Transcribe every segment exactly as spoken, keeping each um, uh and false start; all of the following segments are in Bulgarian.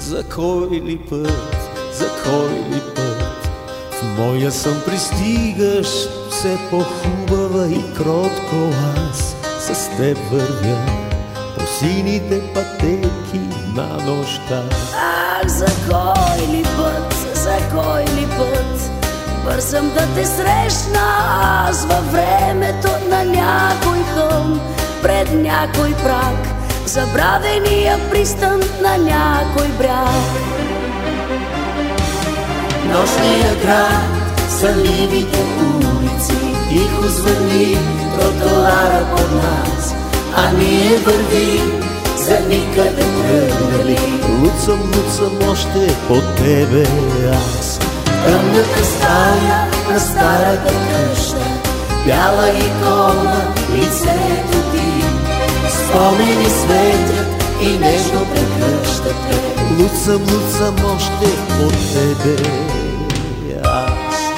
За кой ли път, за кой ли път в моя сън пристигаш, все по-хубава и кротко аз с теб вървя по сините пътеки на нощта. Ах, за кой ли път, за кой ли път бързам да те срещна аз във времето на някой хълм, пред някой праг, забравения пристан на някой бряг. Нощния град, сънливите улици, тихо звъни тротоара под нас, а ние вървим за никъде тръгнали. Луцам, луцам още от тебе аз. Тъмната стая на старата къща, бяла икона, лицето ти, спомени светят и нежно прекръщат те. Луцам, луцам още от тебе аз.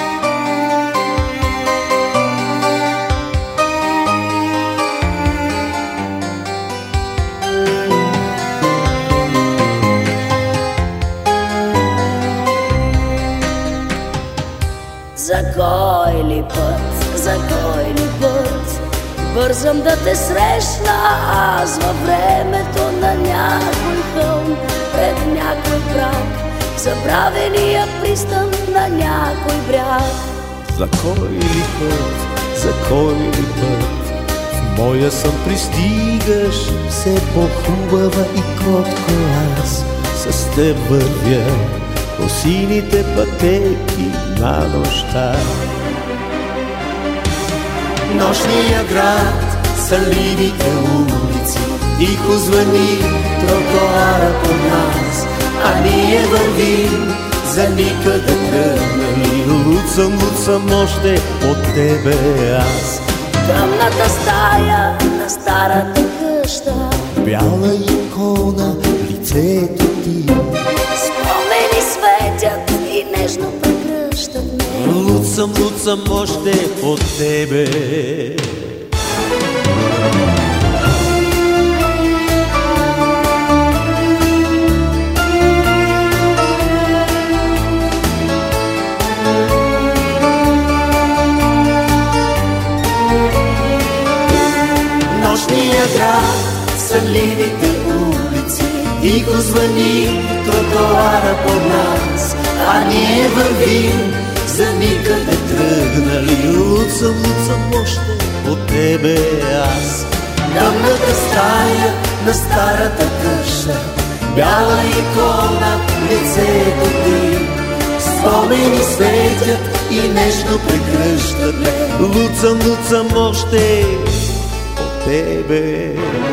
За кой ли път, за кой ли път бързам да те срещна аз във времето на някой хълм, пред някой праг, забравения пристан на някой бряг. За кой ли път, за кой ли път в моя сън пристигаш, все по-хубава и кротко аз с теб вървя по сините пътеки на нощта. Нощния град, сънливите улици, тихо звъни тротоара по нас, а ние вървим за никъде тръгнали. Луцам, луцам още от тебе аз. Тъмната стая на старата къща, бяла икона, лицето ти, спомени светят и нежно прегръщат ме. Луцам, луцам още от тебе. Нощния град, сънливите улици, тихо звъни тротоара под нас, а ние вървим за никъде тръгнали. Луцам, луцам още от тебе аз. Тъмната стая на старата къща, бяла икона, лицето ти, спомени светят и нежно прегръщат ме. Луцам, луцам още от тебе.